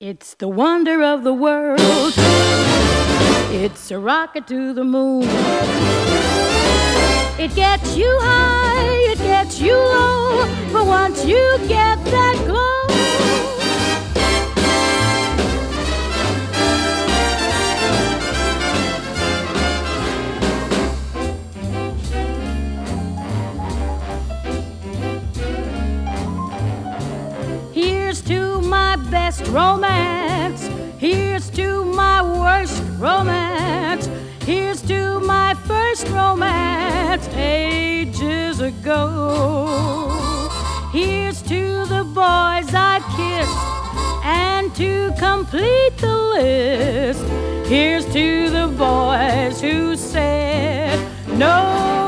It's the wonder of the world. It's a rocket to the moon. It gets you high, it gets you low, but once you get that glow, here's to my best romance. Here's to my worst romance. Here's to my first romance ages ago. Here's to the boys I've kissed, and to complete the list, here's to the boys who said no.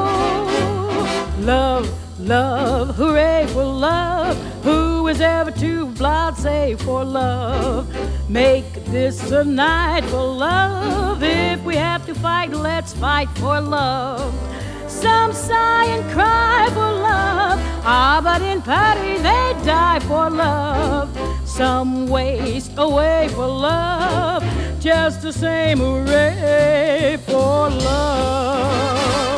Love, love, hooray for love. Who is ever too blasé for love? Make this a night for love. If we have to fight, let's fight for love. Some sigh and cry for love, but in Paris they die for love. Some waste away for love, just the same, hooray for love.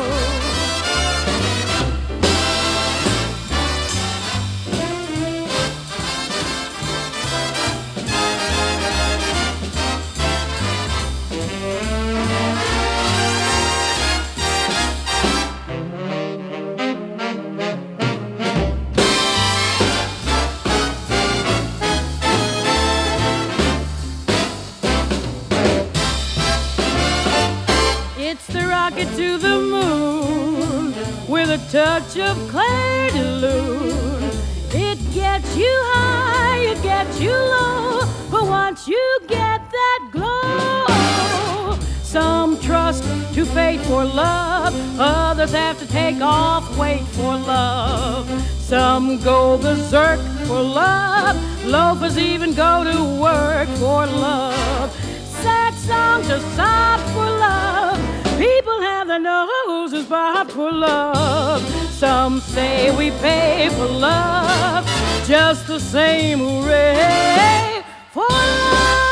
It's the rocket to the moon with a touch of Clair de Lune. It gets you high, it gets you low, but once you get that glow, some trust to fate for love, others have to take off weight for love. Some go berserk for love, loafers even go to work for love. Sad songs are sobbed for love, people have their noses bobbed for love. Some say we pay for love, just the same, hooray for love.